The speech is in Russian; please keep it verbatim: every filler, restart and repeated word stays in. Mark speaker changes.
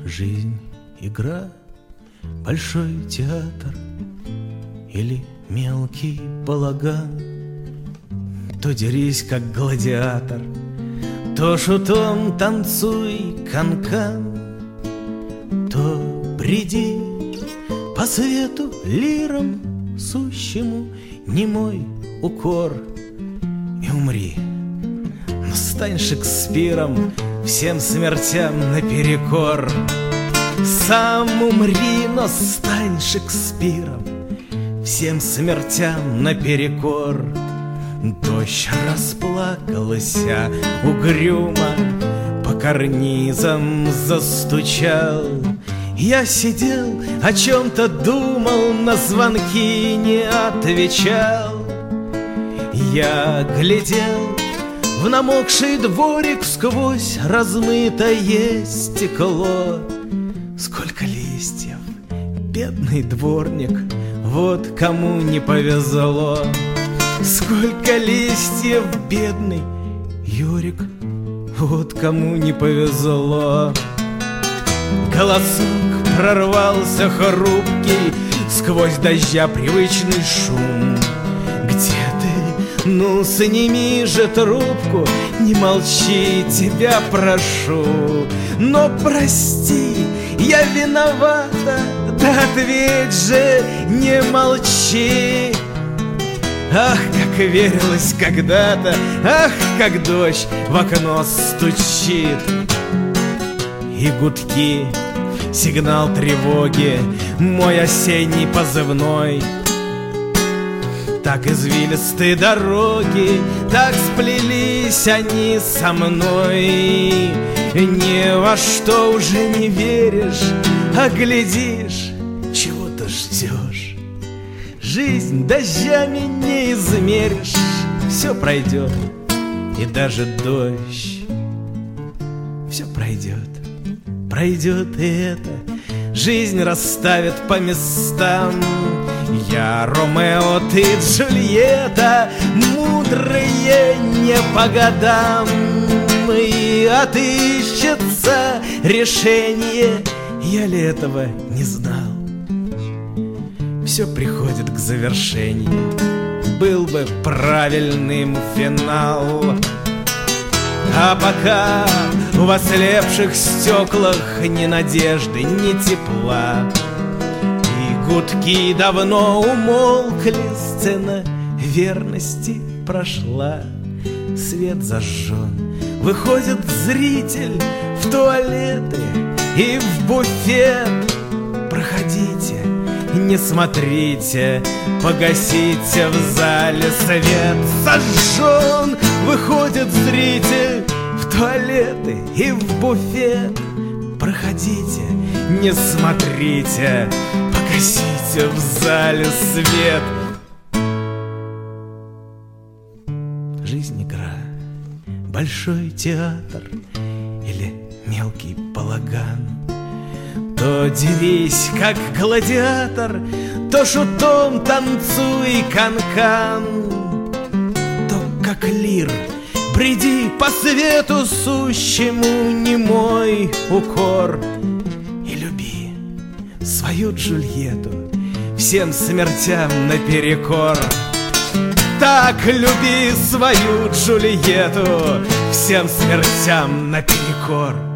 Speaker 1: Жизнь, игра, большой театр или мелкий балаган. То дерись, как гладиатор, то шутом танцуй канкан, то бреди по свету лиром сущему немой укор и умри. Но стань Шекспиром всем смертям наперекор. Сам умри, но стань Шекспиром всем смертям наперекор. Дождь расплакалася угрюмо, по карнизам застучал. Я сидел, о чем-то думал, на звонки не отвечал. Я глядел в намокший дворик сквозь размытое стекло. Сколько листьев, бедный дворник, вот кому не повезло. Сколько листьев, бедный Юрик, вот кому не повезло. Голосок прорвался хрупкий сквозь дождя привычный шум. Где ты? Ну, сними же трубку, не молчи, тебя прошу. Но прости, я виновата, да ответь же, не молчи. Ах, как верилось когда-то, ах, как дождь в окно стучит. И гудки, сигнал тревоги, мой осенний позывной. Так извилисты дороги, так сплелись они со мной. Ни во что уже не веришь, а глядишь, чего-то ждешь. Жизнь дождями не измеришь, все пройдет, и даже дождь. Все пройдет, пройдет и это, жизнь расставит по местам. Я Ромео, ты Джульетта, мудрые не по годам. И отыщется решение, я ли этого не знал. Все приходит к завершению, был бы правильным финал. А пока в ослепших стеклах ни надежды, ни тепла, и гудки давно умолкли, сцена верности прошла. Свет зажжен, выходит зритель в туалеты и в буфет. Проходите, не смотрите, погасите в зале свет. Сожжен, выходит зритель в туалеты и в буфет. Проходите, не смотрите, погасите в зале свет. Жизнь игра, большой театр или мелкий балаган. То дерись, как гладиатор, то шутом танцуй канкан, то, как лир, бреди по свету сущему немой укор. И люби свою Джульетту всем смертям наперекор. Так люби свою Джульетту всем смертям наперекор.